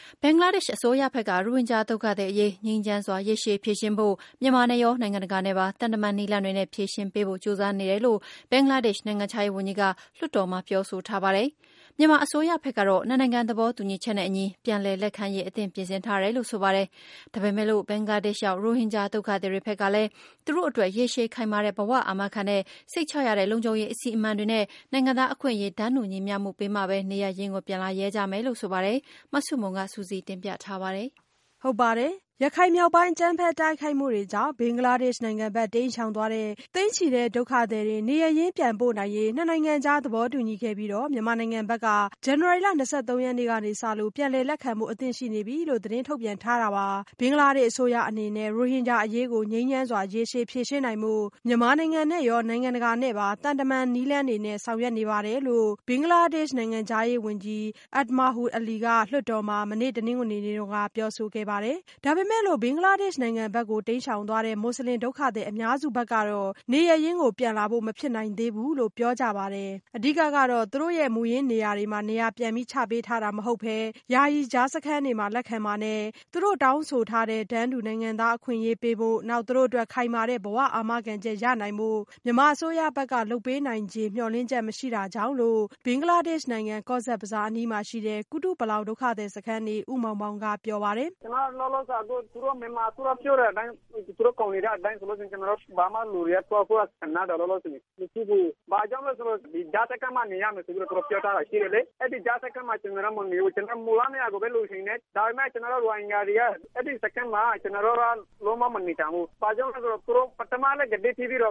ဘင်္ဂလားဒေ့ရှ်အစိုးရဘက်ကရိုဟင်ဂျာဒုက္ခသည်အရေးငြိမ်းချမ်းစွာရေရှည်ဖြေရှင်းဖို့မြန်မာနဲ့ရောနိုင်ငံတကာနဲ့ပါတန်တမန်နည်းလမ်းတွေနဲ့ဖြေရှင်းပေးဖို့ကြိုးစားနေတယ်လို့ဘင်္ဂလားဒေ့ရှ်နိုင်ငံခြားရေးဝန်ကြီးကလွှတ်တော်မှာပြောဆိုထားပါတယ်။မြန်မာအစိုးရဘက်ကတော့နှစ်နိုင်ငံသဘောတူညီချက်နဲ့အညီပြန်လည်လက်ခံရေးအသင့်ပြင်ဆင်ထားတယ်လို့ဆိုပါတယ်။ဒါပေမဲ့လို့ဘင်္ဂလားဒေ့ရှ်ရောက်ရိုဟင်ဂျာဒုက္ခသည်တွေဘက်ကလည်းသူတို့အတွက်ရေရှည်ခိုင်မာတဲ့ဘဝအာမခံတဲ့စိတ်ချရတဲ့လုံခြုံရေးအစီအမံတွေနဲ့နိုင်ငံသားအခွင့်အရေးတန်းတူညီမျှမှုပေးမှပဲနေရပ်ရင်းကိုပြန်လာရဲကြမယ်လို့ဆိုပါတယ်။မဆုမွန်ကစူးစီးတင်ပြထားပါတယ်။ဟုတ်ပါတယ်။ရခိုင်မြောက်ပိုင်းအကြမ်းဖက်တိုက်ခိုက်မှုတွေကြောင့်ဘင်္ဂလားဒေ့ရှ်နိုင်ငံဘက်တိမ်းရှောင်သွားတဲ့သိန်းချီတဲ့ဒုက္ခသည်တွေနေရပ်ရင်းပြန်ပို့နိုင်ရေးနှစ်နိုင်ငံကြားသဘောတူညီခဲ့ပြီးတော့မြန်မာနိုင်ငံဘက်ကဇန်နဝါရီလ23ရက်နေ့ကနေစလို့ပြန်လည်လက်ခံမှုအသင့်ရှိနေပြီလို့သတင်းထုတ်ပြန်ထားတာပါ။ဘင်္ဂလားဒေ့ရှ်အစိုးရအနေနဲ့ရိုဟင်ဂျာအရေးကိုငြိမ်းချမ်းစွာရေရှည်ဖြေရှင်းနိုင်မှုမြန်မာနိုင်ငံနဲ့ရောနိုင်ငံတကာနဲ့ပါတန်တမန်နည်းလမ်းတွေနဲ့ဆောင်ရွက်နေပါတယ်လို့ဘင်္ဂလားဒေ့ရှ်နိုင်ငံသားရေးဝန်ကြီးအက်ဒ်မာဟူအလီကလွှတ်တော်မှာမနေ့တနင်္ဂနွေနေ့ကပြောဆိုခဲ့ပါတယ်။ဒါပေမဲ့လို့ဘင်္ဂလားဒေ့ရှ်နိုင်ငံဘက်ကိုတိမ်းရှောင်သွားတဲ့မွတ်စလင်ဒုက္ခသည်အများစုဘက်ကတော့နေရပ်ရင်းကိုပြန်လာဖို့မဖြစ်နိုင်သေးဘူးလို့ပြောကြပါတယ်။အဓိကကတော့သူတို့ရဲ့မူရင်းနေရာတွေမှာနေရာပြန်ပြီးချပေးထားတာမဟုတ်ဘဲယာယီကြားစခန်းတွေမှာလက်ခံပါနဲ့သူတို့တောင်းဆိုထားတဲ့တန်းတူနိုင်ငံသားအခွင့်အရေးပေးဖို့နောက်သူတို့အတွက်ခိုင်မာတဲ့ဘဝအာမခံချက်ရနိုင်ဖို့မြန်မာအစိုးရဘက်ကလုပ်ပေးနိုင်ခြေမျှော်လင့်ချက်မရှိတာကြောင့်လို့ဘင်္ဂလားဒေ့ရှ်နိုင်ငံကော့ဆက်ဘဇာအနီးမှာရှိတဲ့ကုတုပလောင်ဒုက္ခသည်စခန်းနေဦးမောင်မောင်ကပြောပါတယ်။ကျွန်တော်လောလောဆယ်သူတို့မြန်မာသူတို့ပြောတဲ့အတိုင်းသူတို့ကောင်းနေတဲ့အတိုင်းဆိုလို့ကျွန်တော်ဘာမှလူရတော့ကိုယ်ကနားတော့လောလောဆယ်မရှိဘူး။ဘာကြောင့်လဲဆိုတော့ဒီဂျာတကမှနေရမယ်ဆိုပြီးတော့ပြောထားတာရှိတယ်လေ။အဲ့ဒီဂျာတကမှကျွန်တော်မနေဘူးကျွန်တော်မူလာနေရကိုပဲလို့ရှိနေဒါပေမဲ့ကျွန်တော်ရိုဟင်ဂျာတွေကအဲ့ဒီစကမ်းမှာကျွန်တော်လုံးဝမနေကြဘူး။ဘာကြောင့်လဲဆိုတော့သူတို့ပထမလည်းဂဒေတီပြီးတော့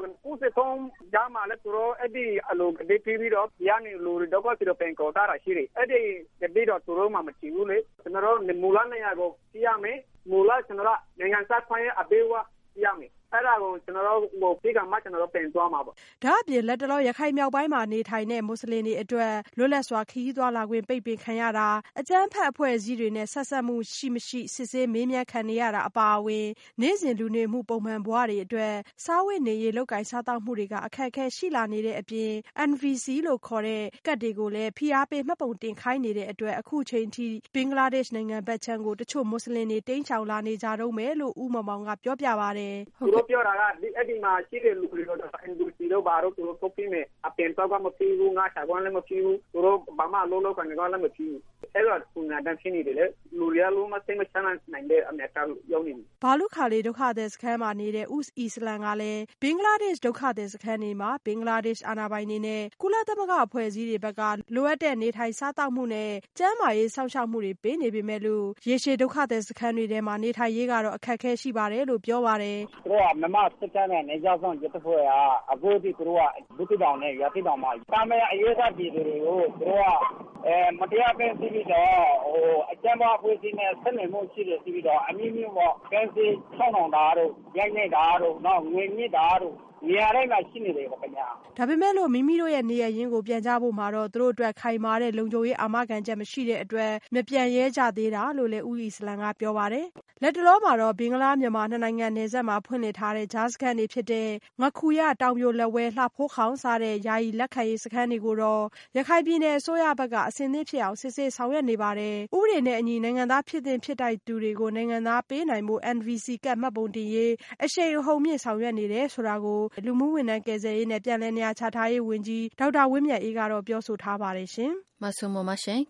93ဂျာမှာလည်းသူတို့အဲ့ဒီအလိုဂဒေတီပြီးတော့ရနေလူတွေတော့ပြီးတော့ပင်ကောတာရှိတယ်။အဲ့ဒီဂဒေတော့သူတို့မှမချီဘူးလေ။ကျွန်တော်မူလာနေရကိုပြရမယ်။မူလာကျွန်တော်နိုင်ငံသားခွင့်ရအပေးဝရမယ်အဲ့ဒါကိုကျွန်တော်တို့ဒီကမှကျွန်တော်တို့ပြင်သွားမှာပေါ့ဒါအပြင်လက်တလောရခိုင်မြောက်ပိုင်းမှာနေထိုင်တဲ့မွတ်စလင်တွေအတွက်လွတ်လပ်စွာခရီးသွားလာခွင့်ပိတ်ပင်ခံရတာအကြမ်းဖက်အဖွဲ့အစည်းတွေနဲ့ဆက်ဆက်မှုရှိမရှိစစ်ဆေးမေးမြန်းခံနေရတာအပါအဝင်နေ့စဉ်လူနေမှုပုံမှန်ဘဝတွေအတွက်စားဝတ်နေရေးလုပ်ကိုင်စားသောက်မှုတွေကအခက်အခဲရှိလာနေတဲ့အပြင် NVC လို့ခေါ်တဲ့ကတ်တွေကိုလည်းဖိအားပေးမှတ်ပုံတင်ခိုင်းနေတဲ့အတွက်အခုချိန်ထိဘင်္ဂလားဒေ့ရှ်နိုင်ငံဘက်ခြမ်းကိုတချို့မွတ်စလင်တွေတိမ်းရှောင်လာနေကြတော့မယ်လို့ဦးမောင်မောင်ကပြောပြပါတယ်သူတို့ပြောတာကအဲ့ဒီမှာရှိတဲ့လူတွေတော့ NVC လို့ဘာလို့သူတို့ထုတ်ပြီးမယ်အပြင်တော့မဖြစ်ဘူးငါရှာကွန်းလည်းမဖြစ်ဘူးသူတို့ဘာမှလုံးလုံးကနေကလည်းမဖြစ်ဘူးအဲ့တော့သူနာတန်းဖြစ်နေတယ်လေလူတွေလုံးမစိတ်မချမ်းနိုင်တဲ့အမြတ်တောင်းရောက်နေတယ်ဘာလူခါလေးဒုက္ခသည်စခန်းမှာနေတဲ့ဦးအီစလန်ကလည်းဘင်္ဂလားဒေ့ရှ်ဒုက္ခသည်စခန်းတွေမှာဘင်္ဂလားဒေ့ရှ်အာဏာပိုင်တွေနဲ့ကုလသမဂ္ဂအဖွဲ့အစည်းတွေဘက်ကလိုအပ်တဲ့နေထိုင်စားသောက်မှုနဲ့ကျန်းမာရေးစောင့်ရှောက်မှုတွေပေးနေပေမဲ့လို့ရေရှည်ဒုက္ခသည်စခန်းတွေထဲမှာနေထိုင်ရေးကတော့အခက်အခဲရှိပါတယ်လို့ပြောပါတယ်သူတို့ကမမစစ်တမ်းနဲ့နေကြောက်ဆောင်ရတဲ့ဖွဲ့ကအခုဒီသူတို့ကဒုတိယတောင်နဲ့ရတိတောင်မှာတာမန်အရေးသားပြည်တွေကိုသူတို့ကမတရားပင်းပြီးတော့အကြမ်းဖက်အဖွဲ့အစည်းနဲ့ဆက်နွယ်မှုရှိတယ်ပြီးတော့အမြင့်မြင့်ပေါ့ကန်းစီ6000တာတို့ရိုက်နေတာတို့နောက်ငွေမြင့်တာတို့နေရာတိုင်းမှာရှိနေတယ်ခင်ဗျာဒါပေမဲ့လို့မိမိတို့ရဲ့နေရာရင်းကိုပြန်ကြဖို့မှာတော့သူတို့အတွက်ခိုင်မာတဲ့လုံခြုံရေးအာမခံချက်မရှိတဲ့အတွက်မပြန်ရဲကြသေးတာလို့လည်းဦးအီစလန်ကပြောပါတယ်လက်တလောမှာတော့ဘင်္ဂလားမြန်မာနှစ်နိုင်ငံနယ်စပ်မှာဖွင့်လှစ်ထားတဲ့ဂျားစခန်းတွေဖြစ်တဲ့ငခူရတောင်ပြိုလက်ဝဲလှဖိုးခေါင်စားတဲ့ယာယီလက်ခံရေးစခန်းတွေကိုတော့ရခိုင်ပြည်နယ်အစိုးရဘက်ကအစင်းသင်းဖြစ်အောင်စစ်ဆေးဆောင်ရွက်နေပါတယ်ဥပဒေနဲ့အညီနိုင်ငံသားဖြစ်တဲ့ဖြစ်တိုက်သူတွေကိုနိုင်ငံသားပေးနိုင်မှု NVC ကတ်မှတ်ပုံတင်ရေးအရှိန်အဟုန်မြင့်ဆောင်ရွက်နေတယ်ဆိုတာကိုလူမှုဝန်ထမ်းကယ်ဆယ်ရေးနဲ့ပြန်လည်နေရာချထားရေးဝန်ကြီးဒေါက်တာဝင်းမြတ်အေးကတော့ပြောဆိုထားပါတယ်ရှင်မဆုမမရှင်